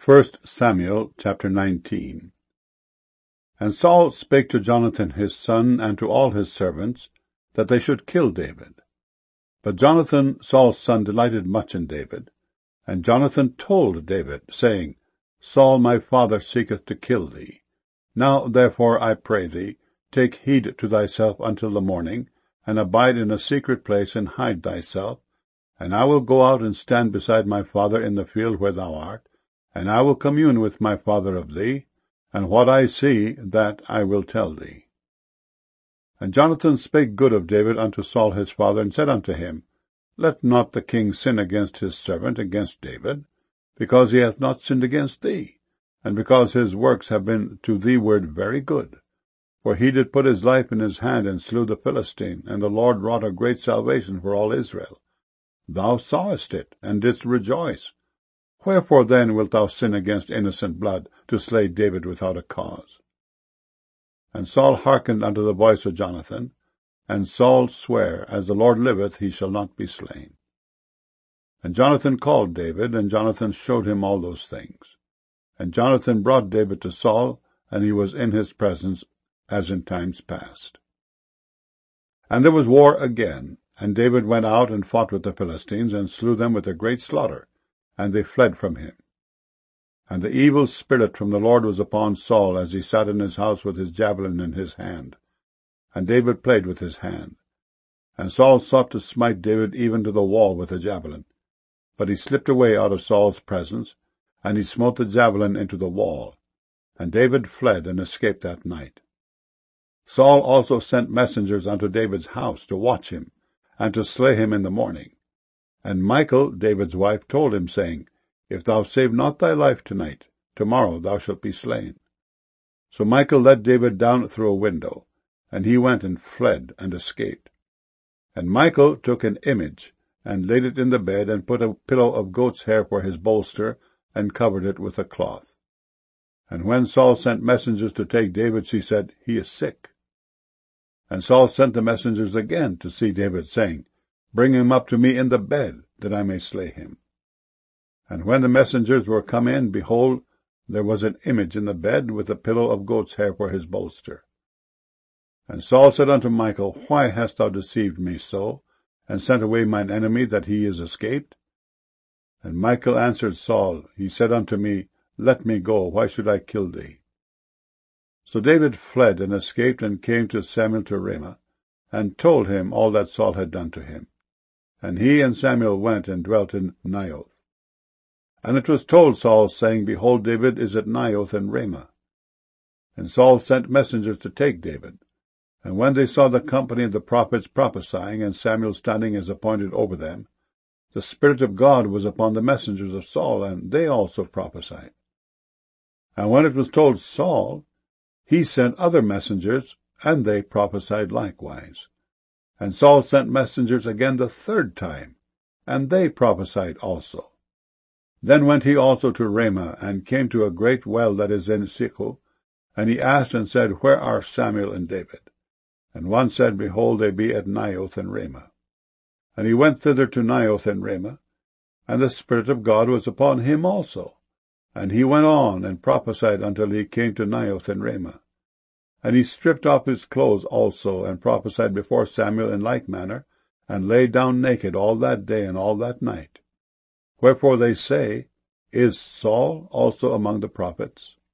1 Samuel chapter 19. And Saul spake to Jonathan his son and to all his servants, that they should kill David. But Jonathan Saul's son delighted much in David. And Jonathan told David, saying, Saul my father seeketh to kill thee. Now therefore I pray thee, take heed to thyself until the morning, and abide in a secret place, and hide thyself. And I will go out and stand beside my father in the field where thou art, and I will commune with my father of thee, and what I see, that I will tell thee. And Jonathan spake good of David unto Saul his father, and said unto him, Let not the king sin against his servant, against David, because he hath not sinned against thee, and because his works have been to thee ward very good. For he did put his life in his hand, and slew the Philistine, and the Lord wrought a great salvation for all Israel. Thou sawest it, and didst rejoice. Wherefore then wilt thou sin against innocent blood, to slay David without a cause? And Saul hearkened unto the voice of Jonathan, and Saul sware, As the Lord liveth, he shall not be slain. And Jonathan called David, and Jonathan showed him all those things. And Jonathan brought David to Saul, and he was in his presence, as in times past. And there was war again, and David went out and fought with the Philistines, and slew them with a great slaughter, and they fled from him. And the evil spirit from the Lord was upon Saul, as he sat in his house with his javelin in his hand. And David played with his hand. And Saul sought to smite David even to the wall with a javelin. But he slipped away out of Saul's presence, and he smote the javelin into the wall. And David fled and escaped that night. Saul also sent messengers unto David's house to watch him, and to slay him in the morning. And Michal, David's wife, told him, saying, If thou save not thy life tonight, tomorrow thou shalt be slain. So Michal let David down through a window, and he went and fled and escaped. And Michal took an image, and laid it in the bed, and put a pillow of goat's hair for his bolster, and covered it with a cloth. And when Saul sent messengers to take David, she said, He is sick. And Saul sent the messengers again to see David, saying, Bring him up to me in the bed, that I may slay him. And when the messengers were come in, behold, there was an image in the bed, with a pillow of goat's hair for his bolster. And Saul said unto Michal, Why hast thou deceived me so, and sent away mine enemy, that he is escaped? And Michal answered Saul, He said unto me, Let me go, why should I kill thee? So David fled and escaped, and came to Samuel to Ramah, and told him all that Saul had done to him. And he and Samuel went and dwelt in Naioth. And it was told Saul, saying, Behold, David is at Naioth in Ramah. And Saul sent messengers to take David. And when they saw the company of the prophets prophesying, and Samuel standing as appointed over them, the Spirit of God was upon the messengers of Saul, and they also prophesied. And when it was told Saul, he sent other messengers, and they prophesied likewise. And Saul sent messengers again the third time, and they prophesied also. Then went he also to Ramah, and came to a great well that is in Sichel, and he asked and said, Where are Samuel and David? And one said, Behold, they be at Naioth in Ramah. And he went thither to Naioth in Ramah, and the Spirit of God was upon him also. And he went on and prophesied until he came to Naioth in Ramah. And he stripped off his clothes also, and prophesied before Samuel in like manner, and lay down naked all that day and all that night. Wherefore they say, Is Saul also among the prophets?